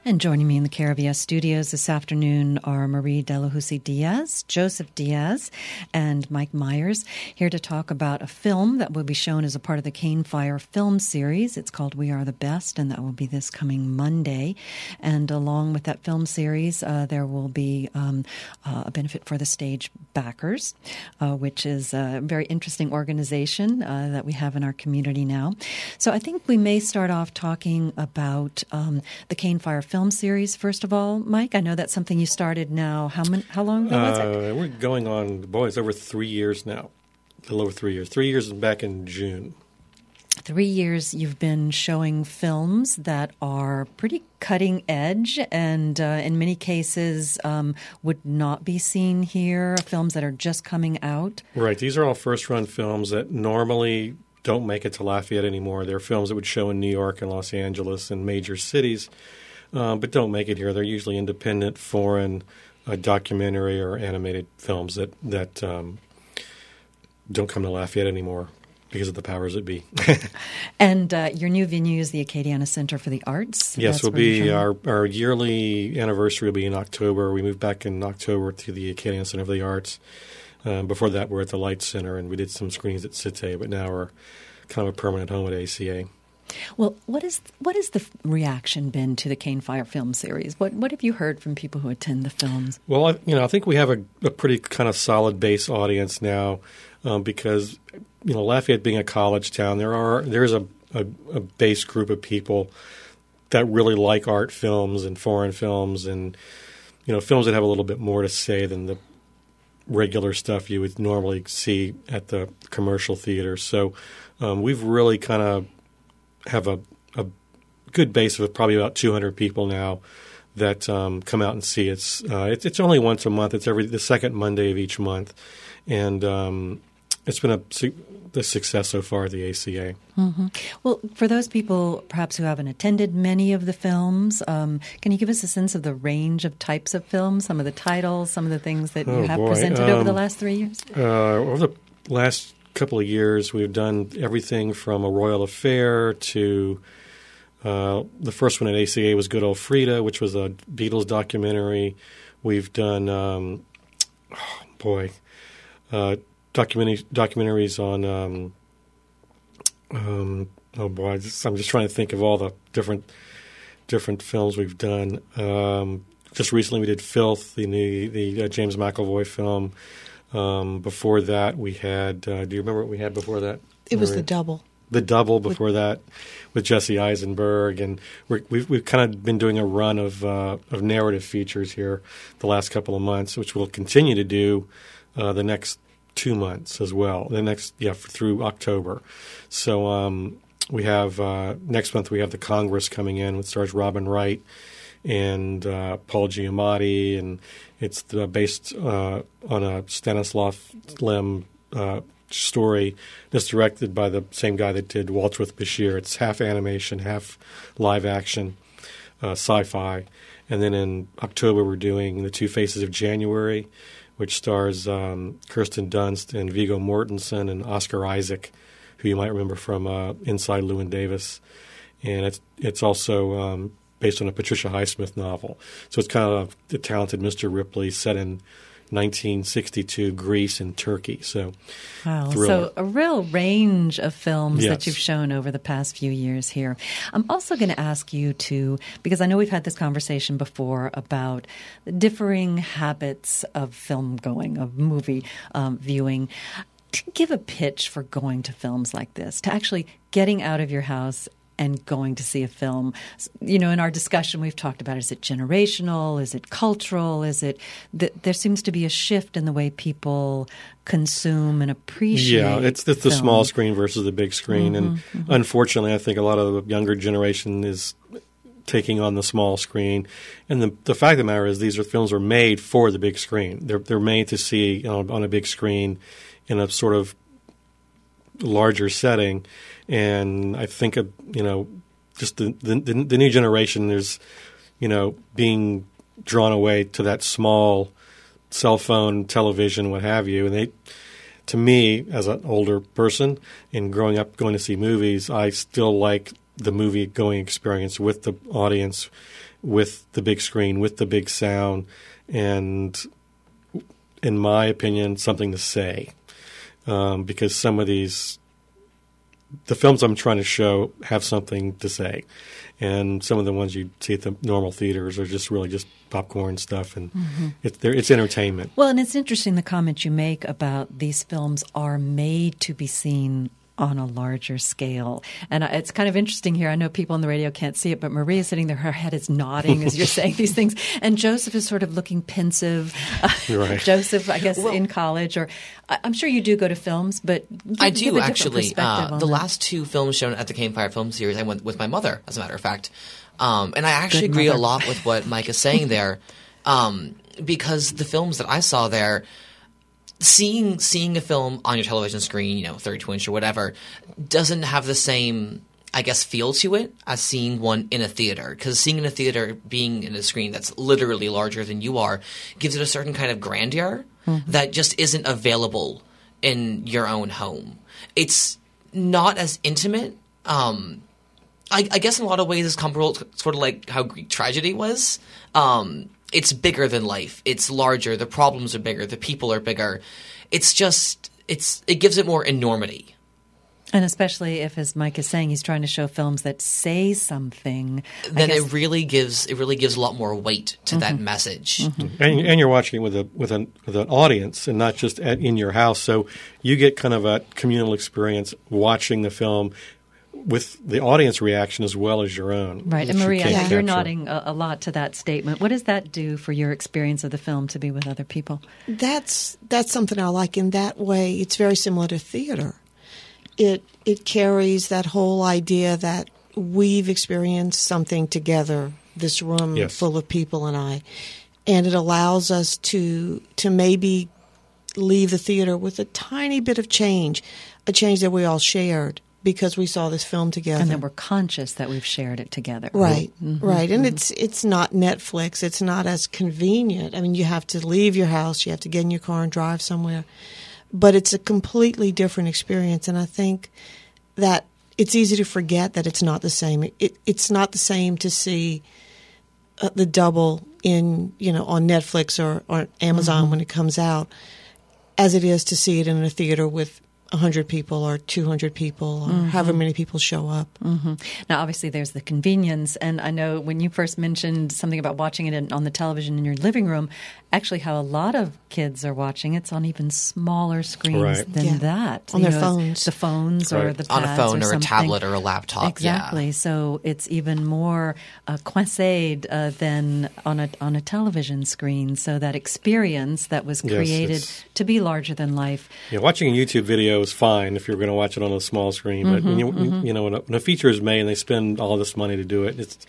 And joining me in the KRVS studios this afternoon are Marie Delahoussaye Diaz, Joseph Diaz, and Mike Myers, here to talk about a film that will be shown as a part of the Cane Fire film series. It's called We Are the Best, and that will be this coming Monday. And along with that film series, there will be a benefit for the Stage Backers, which is a very interesting organization that we have in our community now. So I think we may start off talking about the Cane Fire film series, first of all. Mike, I know that's something you started now. How long ago was it? We're going on, it's over 3 years now. A little over 3 years. 3 years back in June. 3 years you've been showing films that are pretty cutting edge and in many cases would not be seen here, films that are just coming out. Right. These are all first-run films that normally don't make it to Lafayette anymore. They're films that would show in New York and Los Angeles and major cities. But don't make it here. They're usually independent, foreign, documentary or animated films that don't come to Lafayette anymore because of the powers that be. And your new venue is the Acadiana Center for the Arts. Yes, will be our yearly anniversary will be in October. We moved back in October to the Acadiana Center for the Arts. Before that, we're at the Light Center, and we did some screenings at Cité, but now we're kind of a permanent home at ACA. Well, what is the reaction been to the Cane Fire film series? What have you heard from people who attend the films? Well, I think we have a pretty kind of solid base audience now because Lafayette being a college town, there's a base group of people that really like art films and foreign films and films that have a little bit more to say than the regular stuff you would normally see at the commercial theater. So we've really kind of have a good base of probably about 200 people now that come out and see it. It's only once a month. It's the second Monday of each month. And it's been a success so far at the ACA. Mm-hmm. Well, for those people perhaps who haven't attended many of the films, can you give us a sense of the range of types of films, some of the titles, some of the things that you have presented over the last 3 years? Over the last couple of years, we've done everything from A Royal Affair to the first one at ACA was Good Old Frida, which was a Beatles documentary. We've done, documentaries on, I'm just trying to think of all the different films we've done. Just recently we did Filth, the James McAvoy film. Before that, we had. Do you remember what we had before that? It was The Double. The Double before that, with Jesse Eisenberg, and we've kind of been doing a run of narrative features here the last couple of months, which we'll continue to do the next 2 months as well. Through October. So we have next month we have The Congress coming in, which stars Robin Wright and Paul Giamatti, and it's based on a Stanislav Lem story that's directed by the same guy that did Waltz with Bashir. It's half animation, half live action, sci-fi. And then in October we're doing The Two Faces of January, which stars Kirsten Dunst and Viggo Mortensen and Oscar Isaac, who you might remember from Inside Llewyn Davis. And it's also based on a Patricia Highsmith novel. So it's kind of The Talented Mr. Ripley set in 1962 Greece and Turkey. So, wow. Thriller. So a real range of films Yes. that you've shown over the past few years here. I'm also going to ask you to, because I know we've had this conversation before about the differing habits of film going, of movie viewing, to give a pitch for going to films like this, to actually getting out of your house and going to see a film. In our discussion, we've talked about, is it generational? Is it cultural? Is it there seems to be a shift in the way people consume and appreciate it's the small screen versus the big screen. Mm-hmm, and unfortunately, I think a lot of the younger generation is taking on the small screen. And the fact of the matter is these films are made for the big screen. They're made to see on a big screen in a sort of larger setting. And I think, just the new generation is, being drawn away to that small cell phone, television, what have you. And to me, as an older person and growing up going to see movies, I still like the movie-going experience with the audience with the big screen, with the big sound, and in my opinion, something to say. Because some of the films I'm trying to show have something to say. And some of the ones you see at the normal theaters are just really just popcorn stuff, and it's entertainment. Well, and it's interesting the comment you make about these films are made to be seen on a larger scale. And it's kind of interesting here. I know people on the radio can't see it, but Maria is sitting there. Her head is nodding as you're saying these things. And Joseph is sort of looking pensive. Right. Joseph, I guess, in college. Or I'm sure you do go to films, but I do, actually. The last two films shown at the Cane Fire Film Series, I went with my mother, as a matter of fact. And I actually agree a lot with what Mike is saying there. Because the films that I saw there, seeing a film on your television screen, 32-inch or whatever, doesn't have the same, I guess, feel to it as seeing one in a theater. Because seeing in a theater, being in a screen that's literally larger than you are, gives it a certain kind of grandeur that just isn't available in your own home. It's not as intimate. I guess in a lot of ways it's comparable to sort of like how Greek tragedy was. It's bigger than life. It's larger. The problems are bigger. The people are bigger. It gives it more enormity. And especially if, as Mike is saying, he's trying to show films that say something, then it really gives a lot more weight to that message. And you're watching it with an audience, and not just in your house. So you get kind of a communal experience watching the film with the audience reaction as well as your own. Right. And Maria, you're nodding a lot to that statement. What does that do for your experience of the film to be with other people? That's something I like in that way. It's very similar to theater. It carries that whole idea that we've experienced something together, this room full of people and it allows us to maybe leave the theater with a tiny bit of change, a change that we all shared, because we saw this film together. And then we're conscious that we've shared it together. Right, right. And it's not Netflix. It's not as convenient. I mean, you have to leave your house. You have to get in your car and drive somewhere. But it's a completely different experience. And I think that it's easy to forget that it's not the same. It's not the same to see the double on Netflix or Amazon when it comes out as it is to see it in a theater with 100 people or 200 people or however many people show up. Now, obviously, there's the convenience. And I know when you first mentioned something about watching it on the television in your living room, actually how a lot of kids are watching it's on even smaller screens than that. On their phones. The phones or the pads on a phone or a something. tablet or a laptop. Exactly. Yeah. So it's even more coinced than on a television screen. So that experience that was created to be larger than life. Yeah, watching a YouTube video is fine if you're going to watch it on a small screen. But when a feature is made and they spend all this money to do it, it's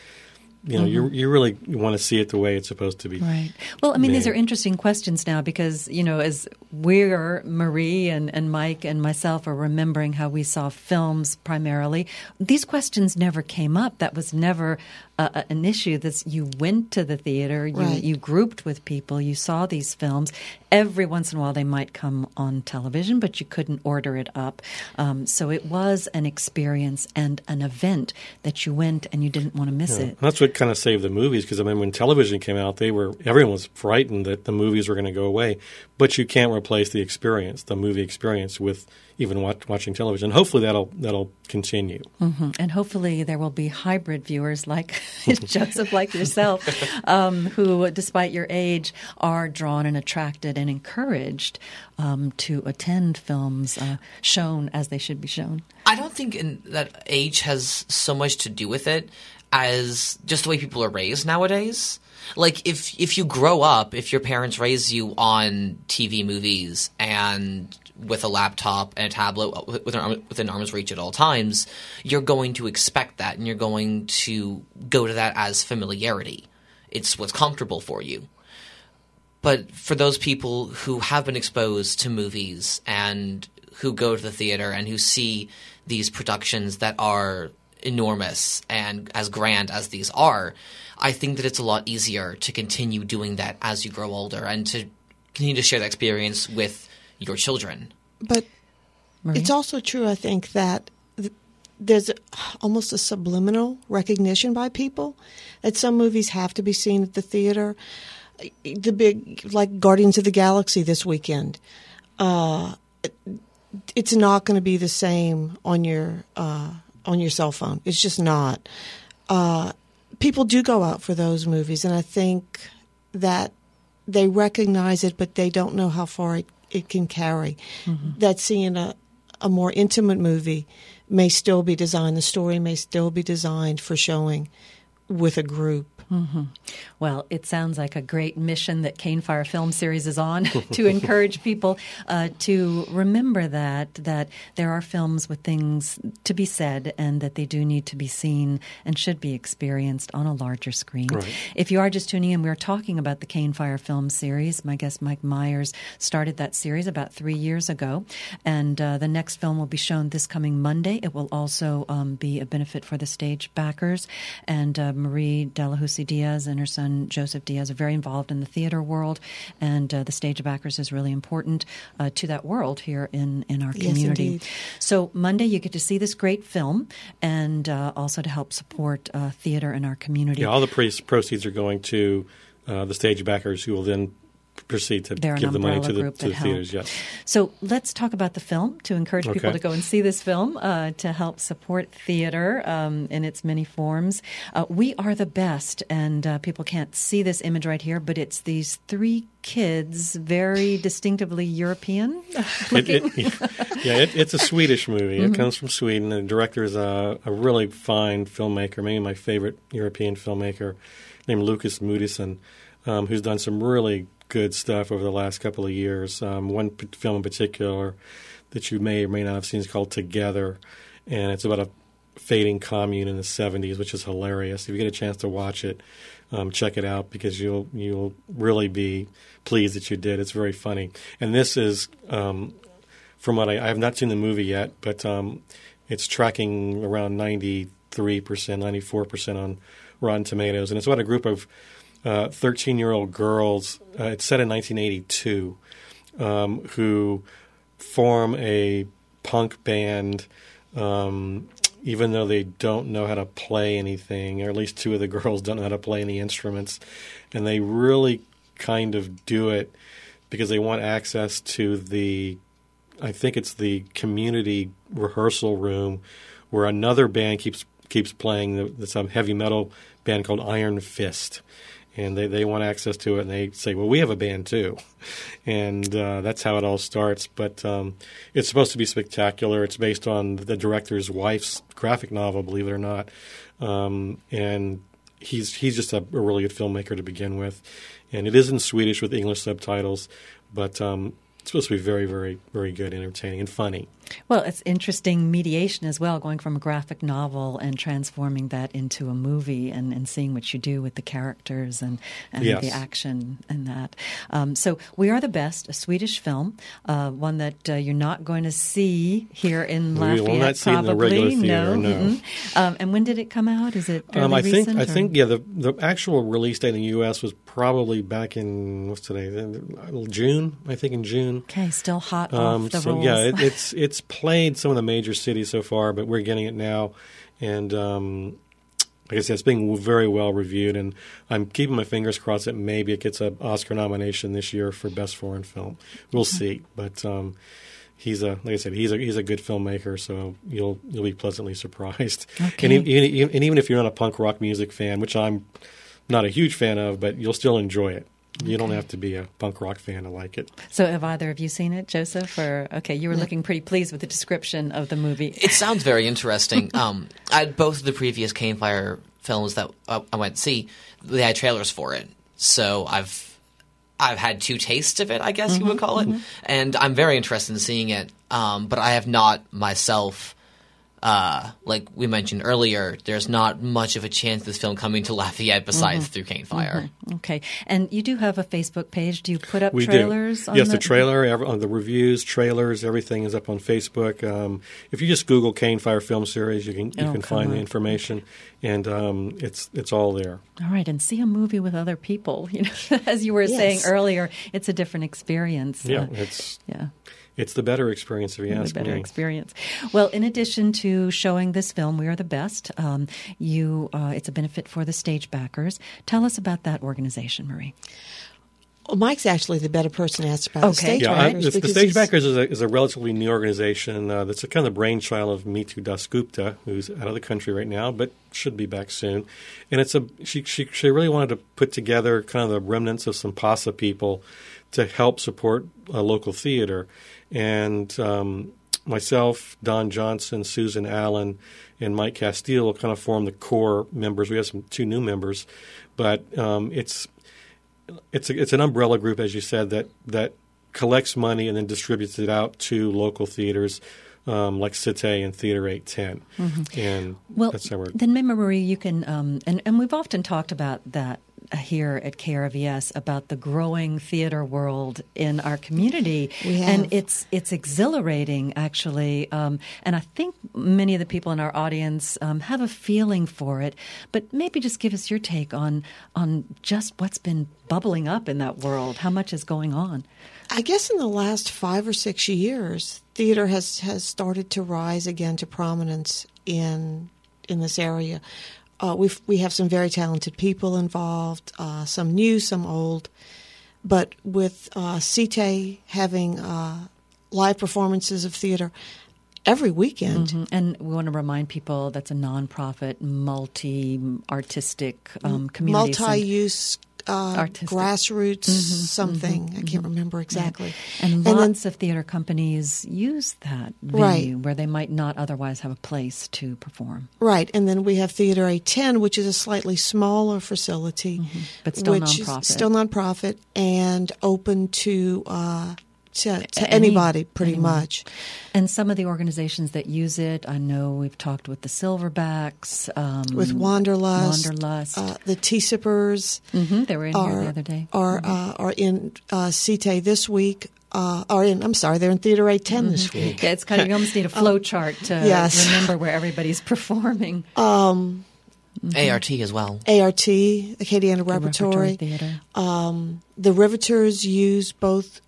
you really want to see it the way it's supposed to be. Right. Well, I mean, these are interesting questions now because, as we're, Marie and Mike and myself are remembering how we saw films primarily, these questions never came up. That was never an issue. You went to the theater, you grouped with people, you saw these films. Every once in a while they might come on television, but you couldn't order it up. So it was an experience and an event that you went and you didn't want to miss it. That's what kind of saved the movies, because when television came out, everyone was frightened that the movies were going to go away. But you can't replace the movie experience with even watching television. Hopefully that'll continue. And hopefully there will be hybrid viewers like Joseph, like yourself, who, despite your age, are drawn and attracted and encouraged to attend films shown as they should be shown. I don't think that age has so much to do with it as just the way people are raised nowadays. Like, if you grow up, if your parents raise you on TV movies and with a laptop and a tablet within arm's reach at all times, you're going to expect that, and you're going to go to that as familiarity. It's what's comfortable for you. But for those people who have been exposed to movies and who go to the theater and who see these productions that are enormous and as grand as these are, I think that it's a lot easier to continue doing that as you grow older and to continue to share that experience with your children. But Maria? It's also true, I think, that there's almost a subliminal recognition by people that some movies have to be seen at the theater. The big, like Guardians of the Galaxy this weekend, it's not going to be the same on your cell phone. It's just not. People do go out for those movies, and I think that they recognize it, but they don't know how far it can carry. Mm-hmm. That seeing a more intimate movie may still be designed, the story may still be designed for showing with a group. Mm-hmm. Well, it sounds like a great mission that Cane Fire Film Series is on to encourage people to remember that there are films with things to be said and that they do need to be seen and should be experienced on a larger screen. Right. If you are just tuning in, we're talking about the Cane Fire Film Series. My guest Mike Myers started that series about 3 years ago, and the next film will be shown this coming Monday. It will also be a benefit for the stage backers, and Marie Delahousie Diaz and her son Joseph Diaz are very involved in the theater world, and the stage backers is really important to that world here in our community. Yes, indeed. So Monday you get to see this great film and also to help support theater in our community. Yeah, all the proceeds are going to the stage backers, who will then proceed to give the money to the theaters. Yes. So let's talk about the film to encourage people to go and see this film to help support theater in its many forms. We Are the Best, and people can't see this image right here, but it's these three kids, very distinctively European looking. It's a Swedish movie. Mm-hmm. It comes from Sweden. The director is a really fine filmmaker, maybe my favorite European filmmaker, named Lukas Moodysson, who's done some really good stuff over the last couple of years. One film in particular that you may or may not have seen is called Together, and it's about a fading commune in the 70s, which is hilarious. If you get a chance to watch it, check it out, because you'll really be pleased that you did. It's very funny. And this is, from what I have not seen the movie yet, but it's tracking around 93%, 94% on Rotten Tomatoes, and it's about a group of 13-year-old girls. It's set in 1982, who form a punk band, even though they don't know how to play anything, or at least two of the girls don't know how to play any instruments. And they really kind of do it because they want access to I think it's the community rehearsal room, where another band keeps playing. Some heavy metal band called Iron Fist. And they want access to it, and they say, well, we have a band too. And that's how it all starts. But it's supposed to be spectacular. It's based on the director's wife's graphic novel, believe it or not. And he's just a really good filmmaker to begin with. And it is in Swedish with English subtitles, but it's supposed to be very, very, very good, entertaining, and funny. Well, it's interesting mediation as well, going from a graphic novel and transforming that into a movie and seeing what you do with the characters and yes. the action and that. So We Are the Best, a Swedish film, one that you're not going to see here in Lafayette, we will not see probably. In the regular theater, no. Mm-hmm. And when did it come out? Is it fairly recent? I think the actual release date in the U.S. was probably back in, what's today, June, I think in June. Okay, still hot off the rolls. Yeah, it's played some of the major cities so far, but we're getting it now. And like I said, it's being very well reviewed, and I'm keeping my fingers crossed that maybe it gets an Oscar nomination this year for Best Foreign Film. We'll see. But he's a good filmmaker, so you'll be pleasantly surprised. Okay. And even if you're not a punk rock music fan, which I'm not a huge fan of, but you'll still enjoy it. You don't have to be a punk rock fan to like it. So have either of you seen it, Joseph? Or you were looking pretty pleased with the description of the movie. It sounds very interesting. Both of the previous Cane Fire films that I went to see, they had trailers for it. So I've had two tastes of it, I guess you would call it. And I'm very interested in seeing it. But I have not myself... like we mentioned earlier, there's not much of a chance of this film coming to Lafayette besides through Cane Fire. Okay. And you do have a Facebook page. Do you put up we trailers? Do. Yes, the trailer, the reviews, trailers, everything is up on Facebook. If you just Google Cane Fire Film Series, you can find the information, and it's all there. All right, and see a movie with other people. As you were saying earlier, it's a different experience. Yeah, it's the better experience if you ask me. The better experience. Well, in addition to showing this film, We Are the Best, it's a benefit for the Stage Backers. Tell us about that organization, Marie. Well, Mike's actually the better person to ask about the Stage Backers. The Stage Backers is a relatively new organization that's a kind of the brainchild of Meetu Dasgupta, who's out of the country right now, but should be back soon. And she really wanted to put together kind of the remnants of some PASA people to help support local theater. And myself, Don Johnson, Susan Allen, and Mike Castile kind of form the core members. We have two new members, but it's an umbrella group, as you said, that collects money and then distributes it out to local theaters like Cite and Theater 810. Mm-hmm. And that's how we're... Then, Marie, you can, and we've often talked about that here at KRVS, about the growing theater world in our community. And it's exhilarating, actually. And I think many of the people in our audience have a feeling for it. But maybe just give us your take on just what's been bubbling up in that world. How much is going on? I guess in the last 5 or 6 years, theater has started to rise again to prominence in this area. We have some very talented people involved, some new, some old. But with Cite having live performances of theater every weekend. Mm-hmm. And we want to remind people that's a nonprofit, multi-artistic community. Multi-use grassroots something. I can't remember exactly. Right. And lots of theater companies use that venue where they might not otherwise have a place to perform. Right. And then we have Theater 810, which is a slightly smaller facility. But still nonprofit and open to anybody, pretty much. And some of the organizations that use it, I know we've talked with the Silverbacks. With Wanderlust. The Tea-Sippers. They were in here the other day. Are in Cite this week. They're in Theater 810 this week. Yeah, it's kind of, you almost need a flow chart to remember where everybody's performing. ART as well. ART, Acadiana Repertory Theater. The Riveters use both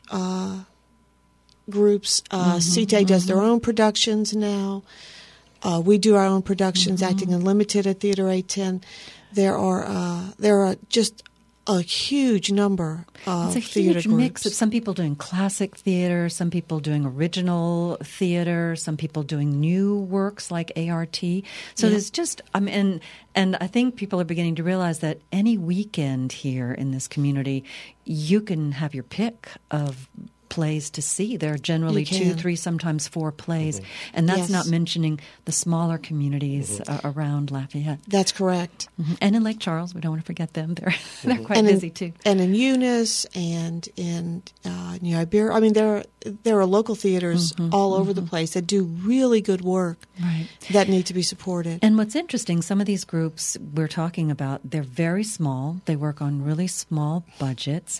groups. Cite does their own productions now. We do our own productions, Acting Unlimited at Theater 810. There are just a huge number of theater groups. It's a huge mix of some people doing classic theater, some people doing original theater, some people doing new works like ART. So there's just, and I think people are beginning to realize that any weekend here in this community, you can have your pick of plays to see. There are generally 2, 3, sometimes 4 plays. And that's not mentioning the smaller communities around Lafayette. That's correct. And in Lake Charles, we don't want to forget them. They're quite busy too. And in Eunice and in New Iberia. I mean, there are local theaters all over the place that do really good work that need to be supported. And what's interesting, some of these groups we're talking about, they're very small. They work on really small budgets.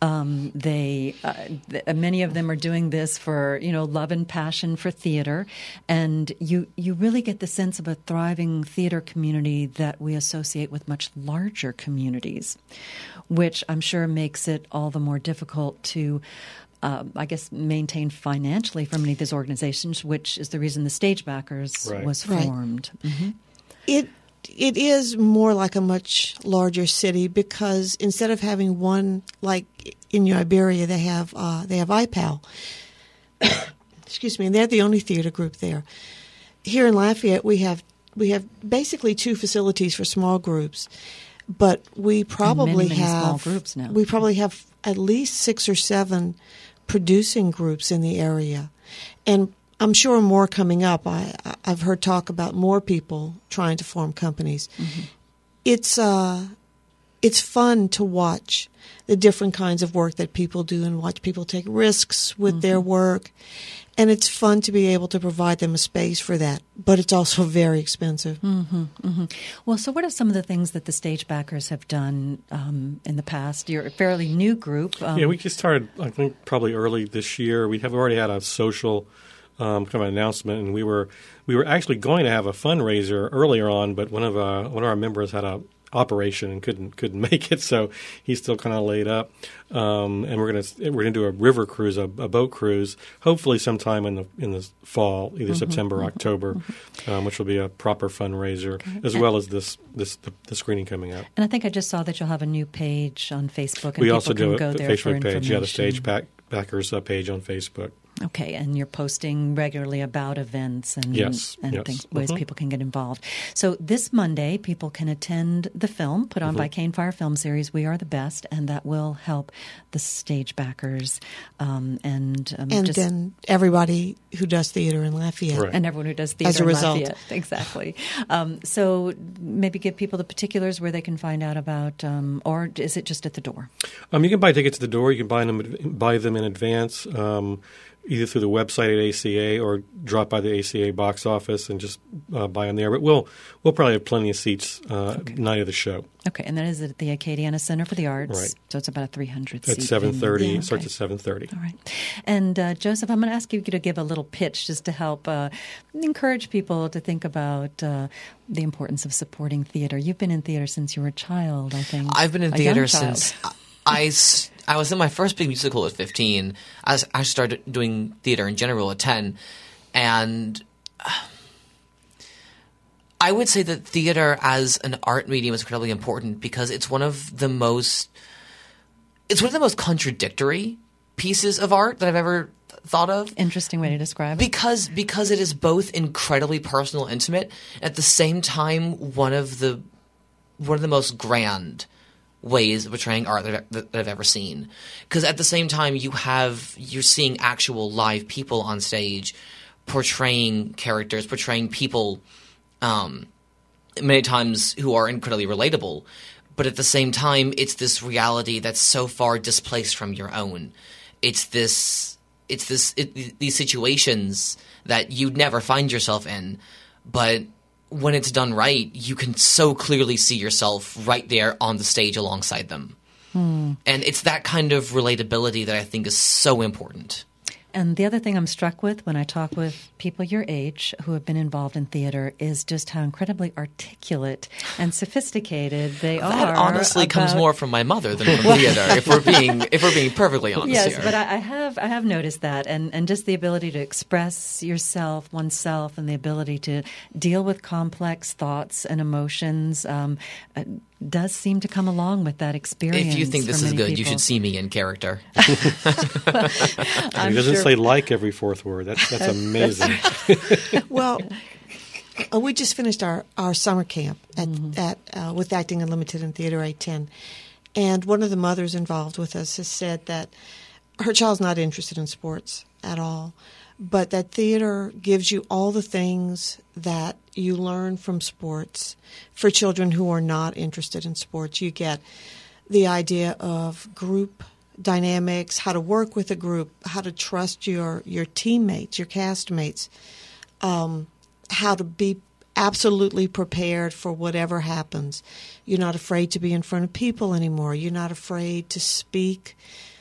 Many of them are doing this for, love and passion for theater. And you really get the sense of a thriving theater community that we associate with much larger communities, which I'm sure makes it all the more difficult to, maintain financially for many of these organizations, which is the reason the Stage Backers was formed. It is more like a much larger city because instead of having one, like in New Iberia, they have IPAL. Excuse me, and they're the only theater group there. Here in Lafayette, we have basically 2 facilities for small groups, but we probably many small groups now. We probably have at least 6 or 7 producing groups in the area, and I'm sure more coming up. I've heard talk about more people trying to form companies. It's fun to watch the different kinds of work that people do and watch people take risks with their work. And it's fun to be able to provide them a space for that. But it's also very expensive. Well, so what are some of the things that the Stage Backers have done in the past? You're a fairly new group. We just started, I think, probably early this year. We have already had a social kind of an announcement, and we were actually going to have a fundraiser earlier on, but one of our members had a operation and couldn't make it, so he's still kind of laid up. And we're gonna do a river cruise, a boat cruise, hopefully sometime in the fall, either September or October, which will be a proper fundraiser, as well as the screening coming out. And I think I just saw that you'll have a new page on Facebook. And we people also do can a go there Facebook for page, the Stage Backers page on Facebook. Okay, and you're posting regularly about events and things, ways people can get involved. So this Monday, people can attend the film put on by Cane Fire Film Series, We Are the Best, and that will help the stage backers and then everybody who does theater in Lafayette. Right. And everyone who does theater as a result. in Lafayette. Exactly. So maybe give people the particulars where they can find out about, or is it just at the door? You can buy tickets at the door. You can buy them in advance. Either through the website at ACA or drop by the ACA box office and just buy them there. But we'll probably have plenty of seats night of the show. Okay, and that is at the Acadiana Center for the Arts. Right. So it's about a 300 seat. At 7:30. It starts at 7:30. All right. And Joseph, I'm going to ask you to give a little pitch just to help encourage people to think about the importance of supporting theater. You've been in theater since you were a child, I think. I've been in theater since I was in my first big musical at 15. I started doing theater in general at 10. And I would say that theater as an art medium is incredibly important because it's one of the most contradictory pieces of art that I've ever thought of. Interesting way to describe it. Because it is both incredibly personal, intimate, at the same time one of the most grand ways of portraying art that I've ever seen. Because at the same time, you're seeing actual live people on stage portraying characters, portraying people many times who are incredibly relatable. But at the same time, it's this reality that's so far displaced from your own. It's these situations that you'd never find yourself in, but when it's done right, you can so clearly see yourself right there on the stage alongside them. And it's that kind of relatability that I think is so important. And the other thing I'm struck with when I talk with people your age who have been involved in theater is just how incredibly articulate and sophisticated they are. That honestly comes more from my mother than from theater, if we're being perfectly honest yes, here. But I have noticed that, and just the ability to express oneself, and the ability to deal with complex thoughts and emotions does seem to come along with that experience. If you think this is good, you should see me in character. He doesn't say like every fourth word. That's amazing. Well, we just finished our summer camp at with Acting Unlimited and Theater 810, and one of the mothers involved with us has said that her child's not interested in sports at all, but that theater gives you all the things that you learn from sports for children who are not interested in sports. You get the idea of group dynamics, how to work with a group, how to trust your teammates, your castmates, how to be absolutely prepared for whatever happens. You're not afraid to be in front of people anymore. You're not afraid to speak.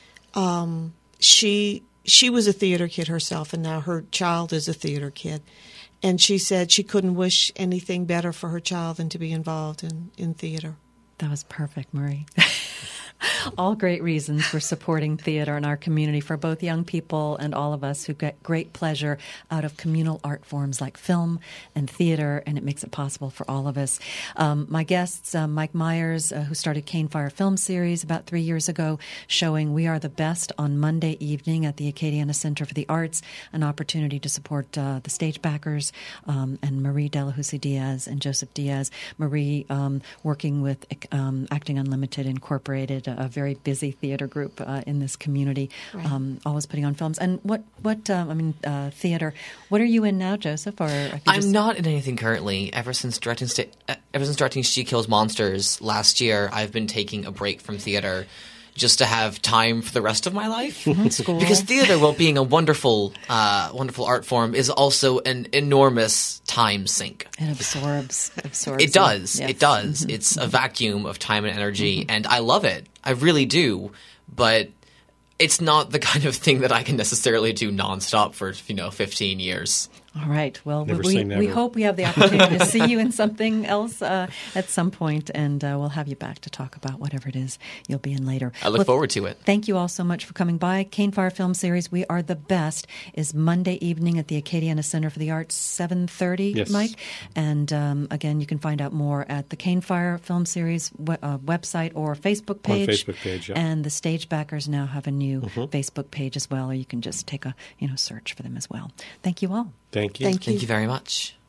She was a theater kid herself, and now her child is a theater kid. And she said she couldn't wish anything better for her child than to be involved in theater. That was perfect, Marie. All great reasons for supporting theater in our community for both young people and all of us who get great pleasure out of communal art forms like film and theater, and it makes it possible for all of us. My guests, Mike Myers, who started Cane Fire Film Series about 3 years ago, showing We Are the Best on Monday evening at the Acadiana Center for the Arts, an opportunity to support the stage backers, and Marie Delahousie Diaz and Joseph Diaz. Marie working with Acting Unlimited Incorporated, a very busy theater group in this community, right. Always putting on films. And theater. What are you in now, Joseph? Or I'm not in anything currently. Ever since directing She Kills Monsters last year, I've been taking a break from theater just to have time for the rest of my life. School. Because theater, while being a wonderful art form, is also an enormous time sink. It absorbs. It does. Yes. It does. It's a vacuum of time and energy, and I love it. I really do. But it's not the kind of thing that I can necessarily do nonstop for 15 years. All right. Well, Never say never. We hope we have the opportunity to see you in something else at some point, and we'll have you back to talk about whatever it is you'll be in later. I look forward to it. Thank you all so much for coming by. Cane Fire Film Series, We Are the Best, is Monday evening at the Acadiana Center for the Arts, 7:30, yes. Mike. And again, you can find out more at the Cane Fire Film Series website or Facebook page. On Facebook page, yeah. And the Stage Backers now have a new Facebook page as well, or you can just take a search for them as well. Thank you all. Thank you. Thank you very much.